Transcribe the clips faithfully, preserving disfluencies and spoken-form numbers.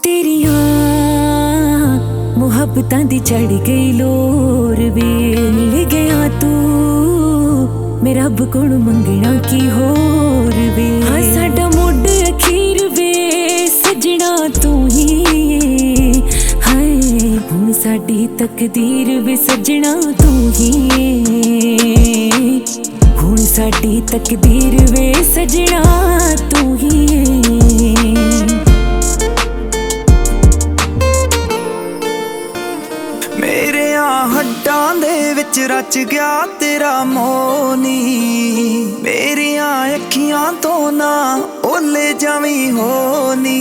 तेरिया मुहब्बतां दी चढ़ गई लोर वे, मिल गया तू मेरा रब कोल मंगना की होर वे। हाँ साडा मुड अखीर वे सजना तू ही, हाय हुण साडी तकदीर वे सजना तू ही, हुण साडी तकदीर वे सजना तू ही। मेरे हड्डां दे विच रच गया तेरा मोनी, मेरिया अखियां तो ना ओले जावी होनी।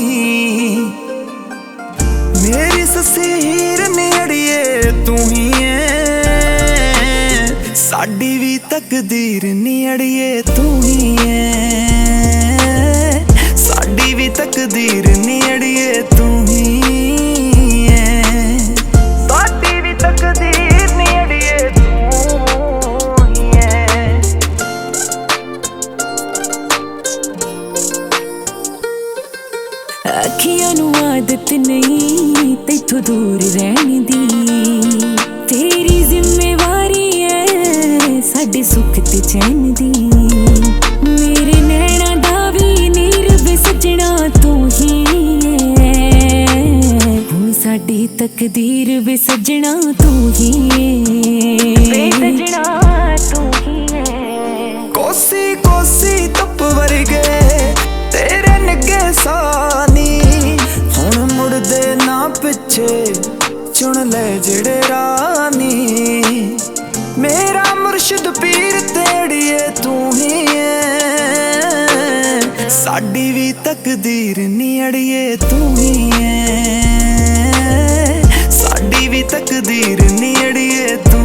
मेरी ससी हीर नेड़िए तू ही है, साडी भी तकदीर नेड़िए तू ही है, साडी भी तकदीर नेड़िए तू ही अखियां नू आदत नहीं तैथों दूर रहने दी, तेरी जिम्मेवारी है साडे सुख ते चैन दी। मेरे नैना दा वी नीर वे सजना तू ही है, हुण साडी तकदीर वे सजना तू ही है, सजना तू ही है। कोसी कोसी धुप वर्गे तेरे निगे सानी, हुण मुड़दे ना पिछे चुन ले जेड़े रानी। मेरा मुर्शिद पीर तेड़िए तू ही है, साडी भी तकदीर नियड़िए तू ही है, साडी भी तकदीर नियड़िए तू